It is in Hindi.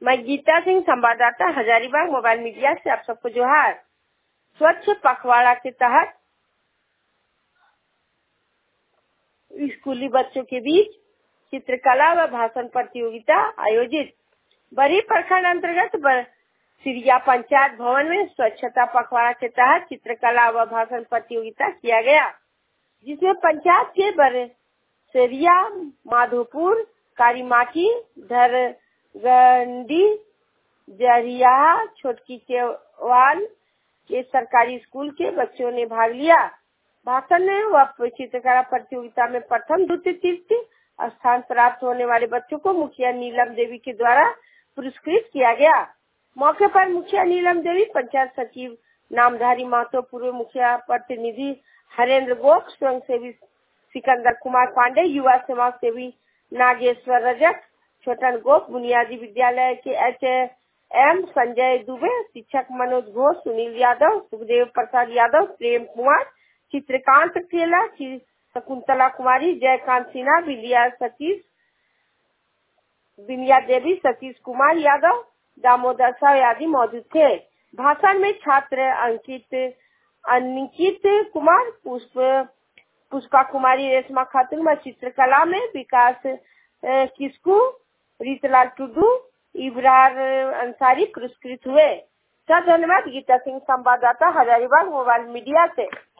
मैं गीता सिंह, संवाददाता हजारीबाग मोबाइल मीडिया से आप सबको जोहार। स्वच्छ पखवाड़ा के तहत स्कूली बच्चों के बीच चित्रकला व भाषण प्रतियोगिता आयोजित। बरी प्रखंड अंतर्गत सिरिया पंचायत भवन में स्वच्छता पखवाड़ा के तहत चित्रकला व भाषण प्रतियोगिता किया गया, जिसमें पंचायत के बरसेरिया, माधोपुर, कारीमाटी, धरगंडी, जरिया, छोटकी केवाल के सरकारी स्कूल के बच्चों ने भाग लिया। भाषण व चित्रकला प्रतियोगिता में प्रथम, द्वितीय, तृतीय स्थान प्राप्त होने वाले बच्चों को मुखिया नीलम देवी के द्वारा पुरस्कृत किया गया। मौके पर मुखिया नीलम देवी, पंचायत सचिव नामधारी महतो, पूर्व मुखिया प्रतिनिधि हरेंद्र गोप, स्वयंसेवी सिकंदर कुमार पांडे, युवा समाज सेवी नागेश्वर रजक, छोटन गोप, बुनियादी विद्यालय के HM संजय दुबे, शिक्षक मनोज घोष, सुनील यादव, सुखदेव प्रसाद यादव, प्रेम कुमार, चित्रकांत केला, शकुंतला कुमारी, जयकांत सिन्हा, बिलिया देवी, सतीश कुमार यादव, दामोदर साव आदि मौजूद थे। भाषण में छात्र अंकित कुमार, पुष्पा कुमारी, रेशमा खातून व चित्रकला में विकास किस्कू, रीतलाल टुडू, इब्रार अंसारी पुरस्कृत हुए। धन्यवाद। गीता सिंह, संवाददाता हजारीबाग मोबाइल मीडिया से।